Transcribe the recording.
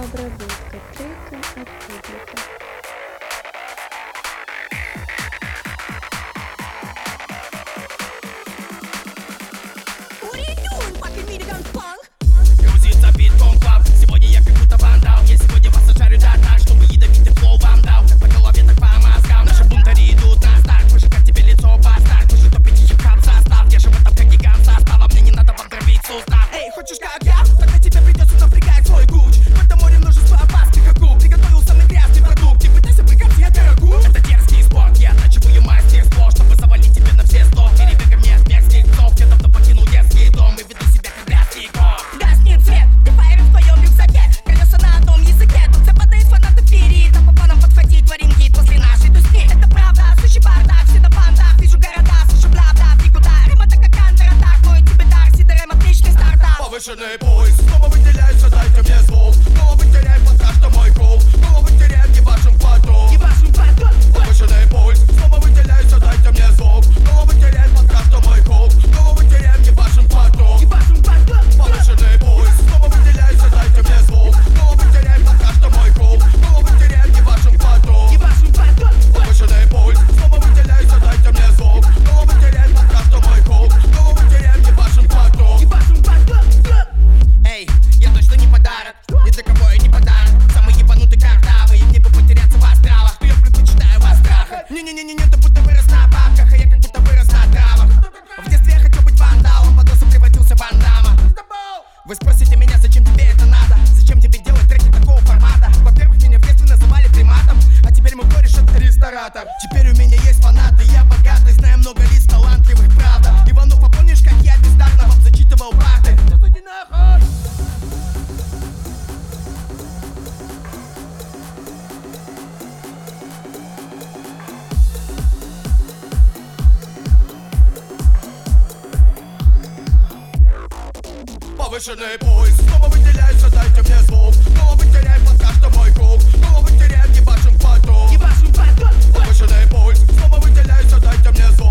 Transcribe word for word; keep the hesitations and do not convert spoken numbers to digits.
Обработка трека от публики. Грузится бит комп-клаб. Сегодня я как будто вандал. Я сегодня вас зажарю да так, чтобы ядовитый флоу вам дал. Как по голове, так по мозгам. Наши бунтари идут на старт. Выжигать тебе лицо бастард. Вы же топите хип-хап состав. Я же в этом как гигант состава. Мне не надо вам дробить сустав. Эй, хочешь как я? Тогда тебе придется напрягать свой гуч. В этом море множество опасных акул. Приготовил самый грязный продукт. Не пытайся прыгать, я дорогу. Это дерзкий спорт. Я оттачиваю мастерство, чтобы завалить тебе на все сто. Перебег ко мне от мерзких псов. Я давно покинул детский дом и веду себя как грязкий кот. Гаснет свет, ты фаер в твоем рюкзаке. Колеса на одном языке. Тут все падает фанаты ферит. А по планам подхватить вареньки после нашей туски. Это правда, сущий бардак, все до бандах. Вижу города, слышу бла-бла, никуда. Рыма так как андер-атак, мой тебе дар, сидорем отличный стартап. Повышенный пульс, снова выделяется, дайте мне звук. Снова мы теряем пока что мой кул. Снова мы теряем ебашим фату. Ебашим фату. Повышенный пульс, снова выделяется, дайте мне звук. Снова мы теряем пока что мой кул. Снова мы теряем ебашим фату. Ебашим фату. Повышенный пульс, снова выделяется, дайте мне звук. Снова мы теряем пока что мой кул. Снова мы теряем ебашим фату. Ебашим фату. Повышенный пульс, снова выделяется, дайте мне звук. Снова мы теряем пока что мой кул. Снова мы теряем ебашим фату. Ебашим фату. Эй, я точно не подарок, ни для кого я не подарок. Самый ебанутый картавый, мне бы потеряться в астралах. Но я предпочитаю вас страха. Не-не-не-не, ты будто вырос на бабках, а я как будто вырос на травах. В детстве я хотел быть вандалом, подрос и превратился в Ван Дамма. Вы спросите меня, зачем тебе это надо? Зачем тебе делать треки такого формата? Во-первых, меня в детстве называли приматом, а теперь мой кореш это ресторатор. Теперь у меня есть фанаты, я богатый, знаю много лиц талантливых, правда. Иванов, а помнишь, как я бездарно вам зачитывал парты? Повышенный пульс, снова выделяется, дайте мне звук. Снова мы теряем пока что мой кул. Снова мы теряем ебашим фату. Ебашим фату. Повышенный пульс, снова выделяется, дайте мне звук.